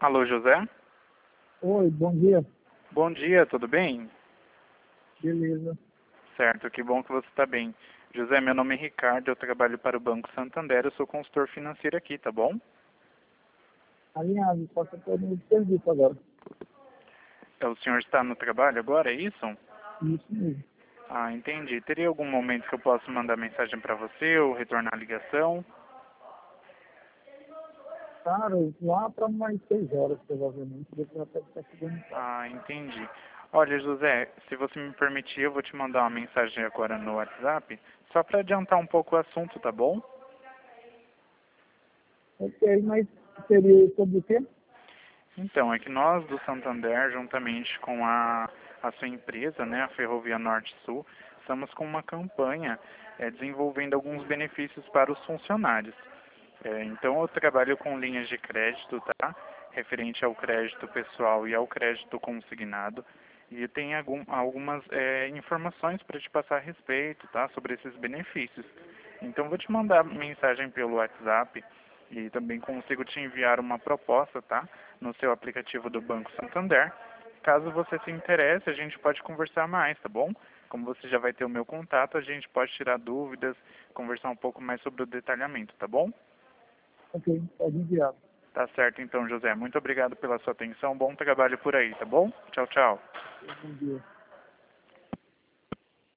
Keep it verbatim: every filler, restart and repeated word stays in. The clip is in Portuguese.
Alô, José? Oi, bom dia. Bom dia, tudo bem? Beleza. Certo, que bom que você está bem. José, meu nome é Ricardo, eu trabalho para o Banco Santander, eu sou consultor financeiro aqui, tá bom? Alinhado, só que eu estou no serviço agora. É, O senhor está no trabalho agora, é isso? Isso mesmo. Ah, entendi. Teria algum momento que eu possa mandar mensagem para você ou retornar a ligação? Cara, lá para mais seis horas, provavelmente, depois até estar chegando em casa. Ah, entendi. Olha, José, se você me permitir, eu vou te mandar uma mensagem agora no WhatsApp, só para adiantar um pouco o assunto, tá bom? Ok, mas seria sobre o quê? Então, é que nós do Santander, juntamente com a, a sua empresa, né, a Ferrovia Norte-Sul, estamos com uma campanha é, desenvolvendo alguns benefícios para os funcionários. É, então, eu trabalho com linhas de crédito, tá? Referente ao crédito pessoal e ao crédito consignado. E tem algum, algumas é, informações para te passar a respeito, tá? Sobre esses benefícios. Então, vou te mandar mensagem pelo WhatsApp e também consigo te enviar uma proposta, tá? No seu aplicativo do Banco Santander. Caso você se interesse, a gente pode conversar mais, tá bom? Como você já vai ter o meu contato, a gente pode tirar dúvidas, conversar um pouco mais sobre o detalhamento, tá bom? Ok, pode enviar. Tá certo então, José. Muito obrigado pela sua atenção. Bom trabalho por aí, tá bom? Tchau, tchau. Bom dia.